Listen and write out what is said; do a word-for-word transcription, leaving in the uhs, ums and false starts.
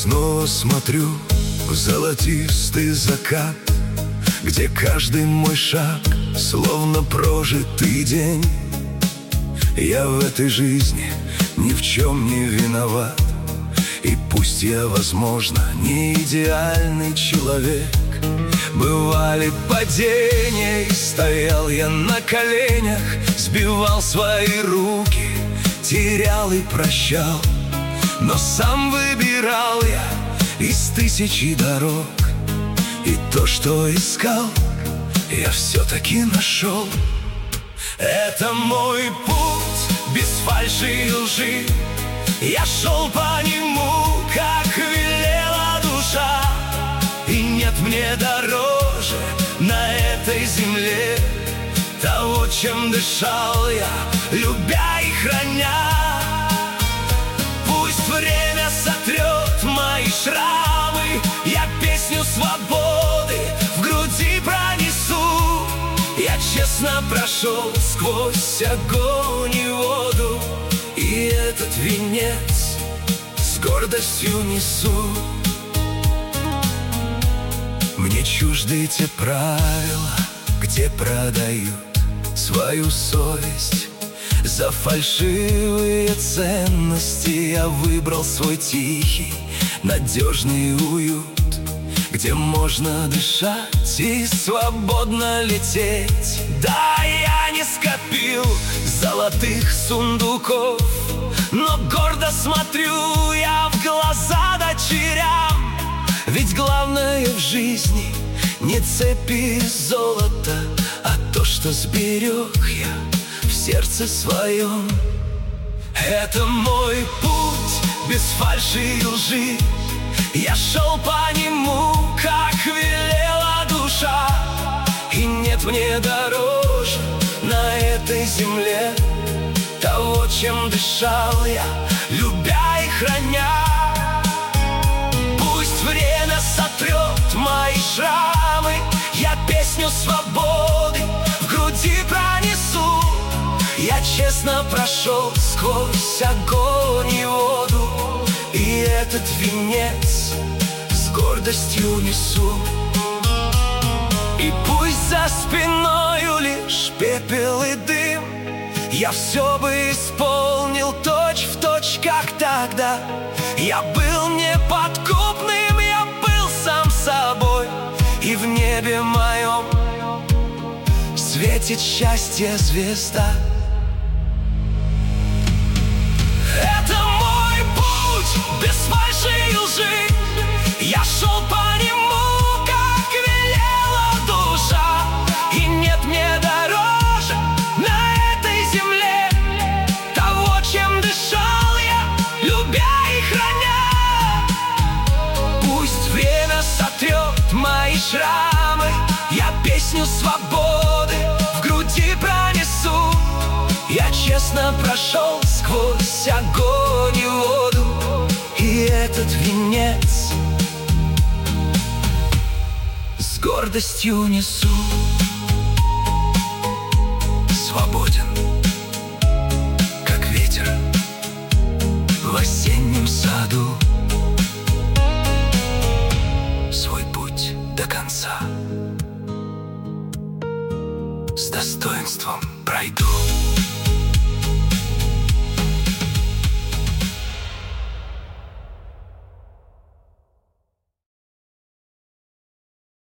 снова смотрю в золотистый закат, где каждый мой шаг словно прожитый день. Я в этой жизни ни в чем не виноват, и пусть я, возможно, не идеальный человек. Бывали падения, и стоял я на коленях, сбивал свои руки, терял и прощал. Но сам выбирал я из тысячи дорог, и то, что искал, я все-таки нашел. Это мой путь без фальши и лжи, я шел по нему, как велела душа. И нет мне дороже на этой земле того, чем дышал я, любя и храня. Пусть время сотрет мои шрамы, я песню свободы в груди пронесу. Я честно прошел сквозь огонь и воду, и этот венец с гордостью несу. Мне чужды те правила, где продают свою совесть за фальшивые ценности. Я выбрал свой тихий, надежный уют, где можно дышать и свободно лететь. Да, я не скопил золотых сундуков, но гордо смотрю я в глаза дочерям. Ведь главное в жизни не цепи и золото, а то, что сберег я в сердце своем. Это мой путь без фальши и лжи, я шел по нему, как велела душа. И нет мне дороже на этой земле того, чем дышал я, любя и храня. Пусть время сотрет мои шрамы, я песню свободы в груди пронесу. Я честно прошел сквозь огонь и воду, и этот венец с гордостью несу. И пусть за спиною лишь пепел и дым, я все бы исполнил точь в точь, как тогда. Я был неподкупным, я был сам собой, и в небе моем светит счастье звезда. Это мой путь без фальши и лжи, я шел по нему, как велела душа. И нет мне дороже на этой земле того, чем дышал я, любя и храня. Пусть время сотрет мои шрамы, я песню свободы в груди пронесу. Я честно прошел сквозь огонь и воду, и этот венец с гордостью несу. Свободен, как ветер в осеннем саду, свой путь до конца с достоинством пройду.